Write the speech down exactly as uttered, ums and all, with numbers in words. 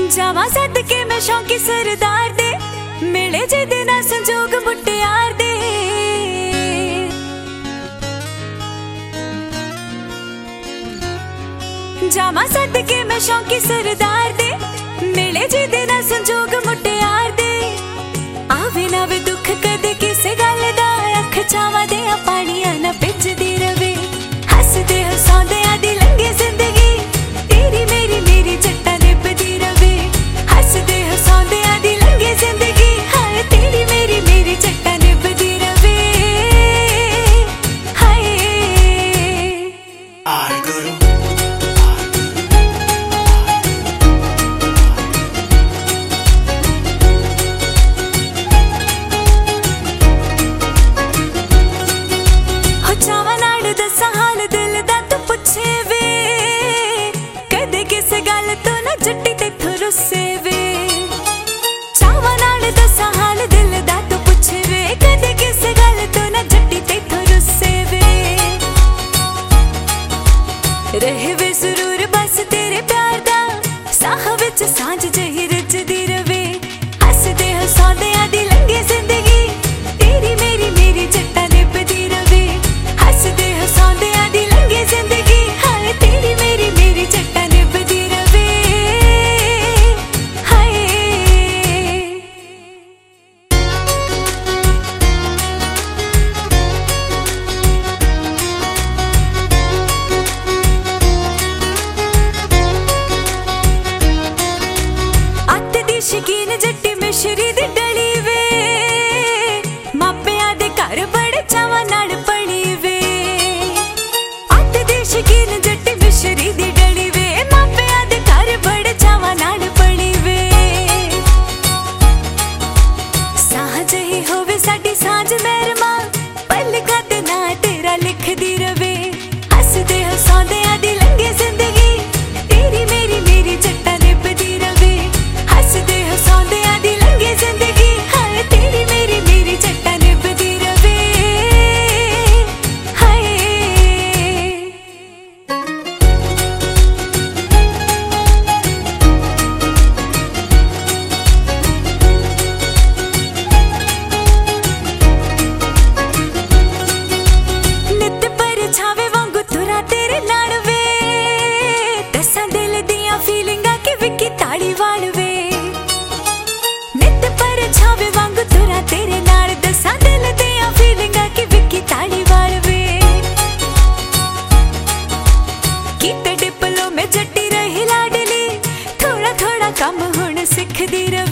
जावा सदके मैं शौकी सरदार दे, मिले जिदे ना संजोग मुटियार दे। जावा सदके मैं शौकी सरदार दे, मिले जिदे ना संजोग मुटियार दे। आवे ना वे दुख कदे किसे गल दा, अख छावा दे पानिया ना भिजदी रवे। हसदे हसांदे आदी लंघे जिंदगी, तेरी मेरी मेरी जट्टा निभदी रवे। हसदे हसांदे आदी लंघे जिंदगी, हाय तेरी मेरी मेरी जट्टा निभदी रवे। हाय जट्टी तेथों रुस्से वे, चावा नाल दसा हाल दिल दा तू पुछे वे। कदे किसे गल तो ना जट्टी तेथों रुस्से वे। रहे वे सुरूर बस तेरे प्यार दा, साह विच सांझ जही रजदी रवे। हसदे हसांदे आदी लंघे जिंदगी, तेरी मेरी मेरी जट्टा निभदी रवे। हसदे हसांदे आदी लंघे जिंदगी, हाय तेरी मेरी मेरी जट्टा निभदी रवे। शकीन जट्टी मिश्री दी डली वे, मापिया दे घर बड़े चावा नाल पड़ी वे। अत दी शकीन जट्टी मिश्री दी डली वे, मापिया दे घर बड़े चावा नाल पड़ी वे। साह जही होवे साडी सांझ मेहरमा, पलकां ते ना तेरा लिखदी रवे। हसदे हसांदे आदी लंघे जिंदगी, तेरी मेरी मेरी जट्टा निभदी रवे। हसदे हसांदे आदी लंघे जिंदगी, हाय तेरी मेरी मेरी जट्टा निभदी रवे। हाय नित पर छावे वांगू तुरा तेरे नाल वे, दसां दिल दियां फीलिंगां कि विकी ताड़ी वाल वे। छावे वांग तुरा तेरे नाल, दसा दिल दियां फीलिंगां कि विकी ताड़ी वाल वे। कीते डिप्लो में जट्टी रही लाडली, थोड़ा थोड़ा कम हुण सिखदी रवे।